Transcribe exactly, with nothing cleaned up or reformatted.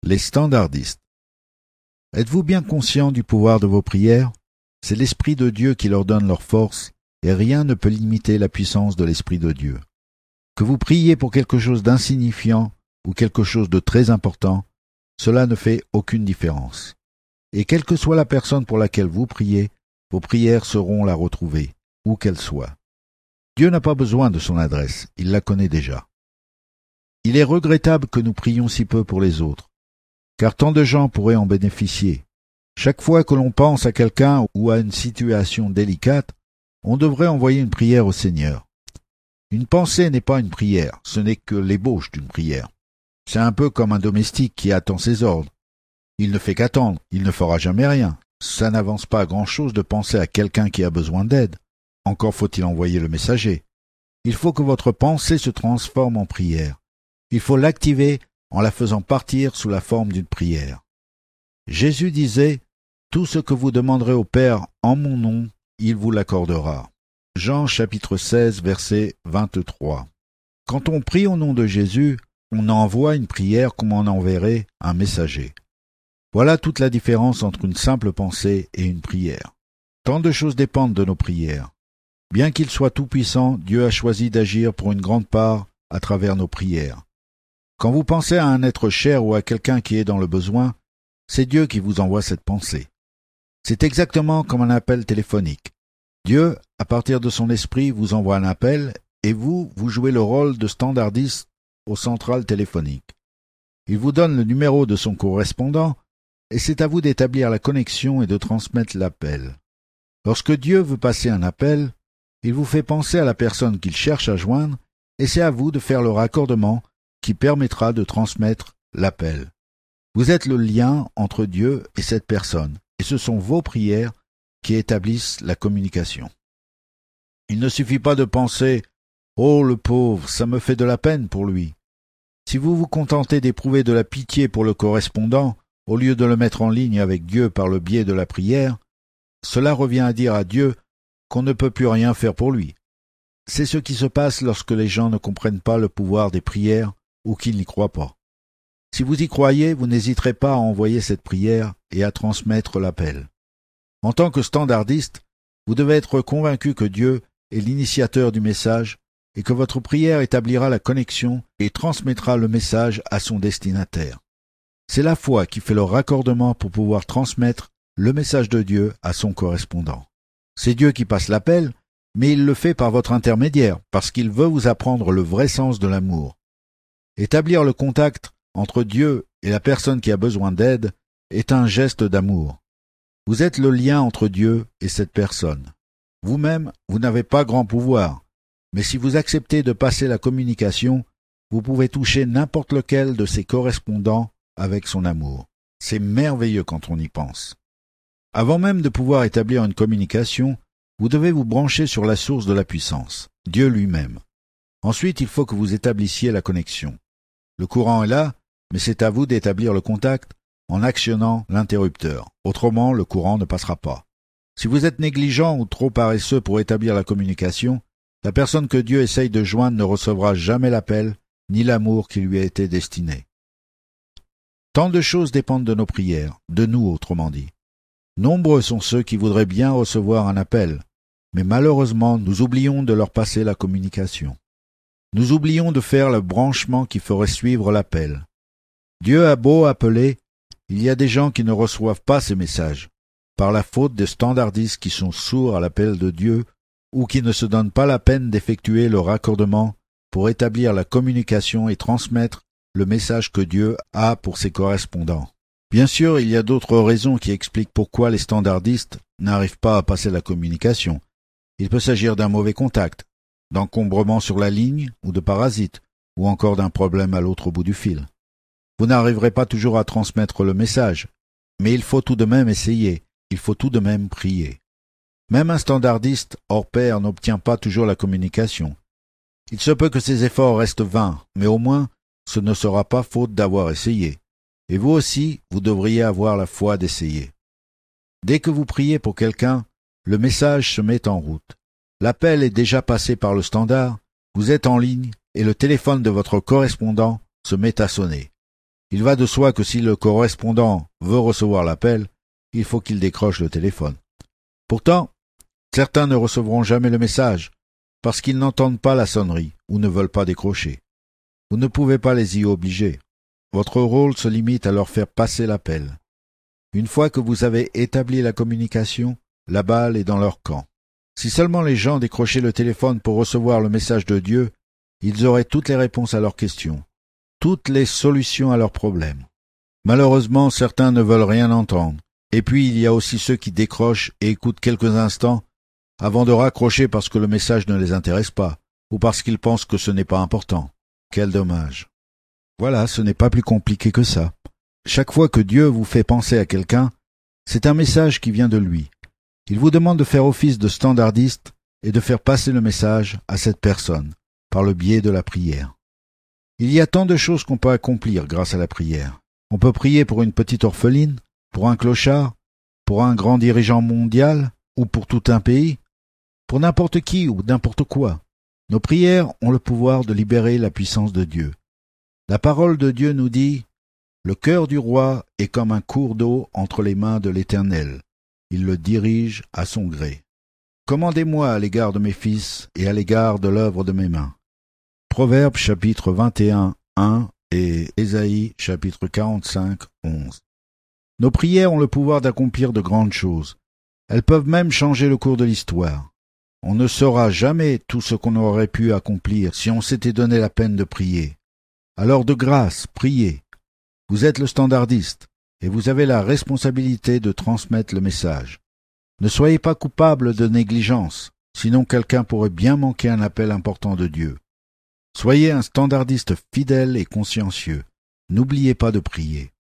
Les standardistes. Êtes-vous bien conscient du pouvoir de vos prières? C'est l'Esprit de Dieu qui leur donne leur force, et rien ne peut limiter la puissance de l'Esprit de Dieu. Que vous priez pour quelque chose d'insignifiant ou quelque chose de très important, cela ne fait aucune différence. Et quelle que soit la personne pour laquelle vous priez, vos prières seront la retrouver, où qu'elle soit. Dieu n'a pas besoin de son adresse, il la connaît déjà. Il est regrettable que nous prions si peu pour les autres, car tant de gens pourraient en bénéficier. Chaque fois que l'on pense à quelqu'un ou à une situation délicate, on devrait envoyer une prière au Seigneur. Une pensée n'est pas une prière, ce n'est que l'ébauche d'une prière. C'est un peu comme un domestique qui attend ses ordres. Il ne fait qu'attendre, il ne fera jamais rien. Ça n'avance pas à grand-chose de penser à quelqu'un qui a besoin d'aide. Encore faut-il envoyer le messager. Il faut que votre pensée se transforme en prière. Il faut l'activer en la faisant partir sous la forme d'une prière. Jésus disait « Tout ce que vous demanderez au Père en mon nom, il vous l'accordera. » Jean chapitre seize, verset vingt-trois. Quand on prie au nom de Jésus, on envoie une prière comme on enverrait un messager. Voilà toute la différence entre une simple pensée et une prière. Tant de choses dépendent de nos prières. Bien qu'il soit tout-puissant, Dieu a choisi d'agir pour une grande part à travers nos prières. Quand vous pensez à un être cher ou à quelqu'un qui est dans le besoin, c'est Dieu qui vous envoie cette pensée. C'est exactement comme un appel téléphonique. Dieu, à partir de son esprit, vous envoie un appel et vous, vous jouez le rôle de standardiste au central téléphonique. Il vous donne le numéro de son correspondant et c'est à vous d'établir la connexion et de transmettre l'appel. Lorsque Dieu veut passer un appel, il vous fait penser à la personne qu'il cherche à joindre et c'est à vous de faire le raccordement qui permettra de transmettre l'appel. Vous êtes le lien entre Dieu et cette personne, et ce sont vos prières qui établissent la communication. Il ne suffit pas de penser « Oh, le pauvre, ça me fait de la peine pour lui ». Si vous vous contentez d'éprouver de la pitié pour le correspondant, au lieu de le mettre en ligne avec Dieu par le biais de la prière, cela revient à dire à Dieu qu'on ne peut plus rien faire pour lui. C'est ce qui se passe lorsque les gens ne comprennent pas le pouvoir des prières ou qu'ils n'y croient pas. Si vous y croyez, vous n'hésiterez pas à envoyer cette prière et à transmettre l'appel. En tant que standardiste, vous devez être convaincu que Dieu est l'initiateur du message et que votre prière établira la connexion et transmettra le message à son destinataire. C'est la foi qui fait le raccordement pour pouvoir transmettre le message de Dieu à son correspondant. C'est Dieu qui passe l'appel, mais il le fait par votre intermédiaire, parce qu'il veut vous apprendre le vrai sens de l'amour. Établir le contact entre Dieu et la personne qui a besoin d'aide est un geste d'amour. Vous êtes le lien entre Dieu et cette personne. Vous-même, vous n'avez pas grand pouvoir, mais si vous acceptez de passer la communication, vous pouvez toucher n'importe lequel de ses correspondants avec son amour. C'est merveilleux quand on y pense. Avant même de pouvoir établir une communication, vous devez vous brancher sur la source de la puissance, Dieu lui-même. Ensuite, il faut que vous établissiez la connexion. Le courant est là, mais c'est à vous d'établir le contact en actionnant l'interrupteur. Autrement, le courant ne passera pas. Si vous êtes négligent ou trop paresseux pour établir la communication, la personne que Dieu essaye de joindre ne recevra jamais l'appel, ni l'amour qui lui a été destiné. Tant de choses dépendent de nos prières, de nous autrement dit. Nombreux sont ceux qui voudraient bien recevoir un appel, mais malheureusement nous oublions de leur passer la communication. Nous oublions de faire le branchement qui ferait suivre l'appel. Dieu a beau appeler, il y a des gens qui ne reçoivent pas ces messages, par la faute des standardistes qui sont sourds à l'appel de Dieu ou qui ne se donnent pas la peine d'effectuer le raccordement pour établir la communication et transmettre le message que Dieu a pour ses correspondants. Bien sûr, il y a d'autres raisons qui expliquent pourquoi les standardistes n'arrivent pas à passer la communication. Il peut s'agir d'un mauvais contact, d'encombrement sur la ligne ou de parasites, ou encore d'un problème à l'autre bout du fil. Vous n'arriverez pas toujours à transmettre le message, mais il faut tout de même essayer, il faut tout de même prier. Même un standardiste hors pair n'obtient pas toujours la communication. Il se peut que ses efforts restent vains, mais au moins ce ne sera pas faute d'avoir essayé. Et vous aussi, vous devriez avoir la foi d'essayer. Dès que vous priez pour quelqu'un, le message se met en route. L'appel est déjà passé par le standard, vous êtes en ligne et le téléphone de votre correspondant se met à sonner. Il va de soi que si le correspondant veut recevoir l'appel, il faut qu'il décroche le téléphone. Pourtant, certains ne recevront jamais le message, parce qu'ils n'entendent pas la sonnerie ou ne veulent pas décrocher. Vous ne pouvez pas les y obliger. Votre rôle se limite à leur faire passer l'appel. Une fois que vous avez établi la communication, la balle est dans leur camp. Si seulement les gens décrochaient le téléphone pour recevoir le message de Dieu, ils auraient toutes les réponses à leurs questions, toutes les solutions à leurs problèmes. Malheureusement, certains ne veulent rien entendre. Et puis il y a aussi ceux qui décrochent et écoutent quelques instants avant de raccrocher parce que le message ne les intéresse pas, ou parce qu'ils pensent que ce n'est pas important. Quel dommage. Voilà, ce n'est pas plus compliqué que ça. Chaque fois que Dieu vous fait penser à quelqu'un, c'est un message qui vient de lui. Il vous demande de faire office de standardiste et de faire passer le message à cette personne, par le biais de la prière. Il y a tant de choses qu'on peut accomplir grâce à la prière. On peut prier pour une petite orpheline, pour un clochard, pour un grand dirigeant mondial, ou pour tout un pays, pour n'importe qui ou n'importe quoi. Nos prières ont le pouvoir de libérer la puissance de Dieu. La parole de Dieu nous dit « Le cœur du roi est comme un cours d'eau entre les mains de l'Éternel. Il le dirige à son gré. Commandez-moi à l'égard de mes fils et à l'égard de l'œuvre de mes mains. » Proverbes chapitre vingt et un, un et Ésaïe chapitre quarante-cinq, onze. Nos prières ont le pouvoir d'accomplir de grandes choses. Elles peuvent même changer le cours de l'histoire. On ne saura jamais tout ce qu'on aurait pu accomplir si on s'était donné la peine de prier. Alors de grâce, priez. Vous êtes le standardiste, et vous avez la responsabilité de transmettre le message. Ne soyez pas coupable de négligence, sinon quelqu'un pourrait bien manquer un appel important de Dieu. Soyez un standardiste fidèle et consciencieux. N'oubliez pas de prier.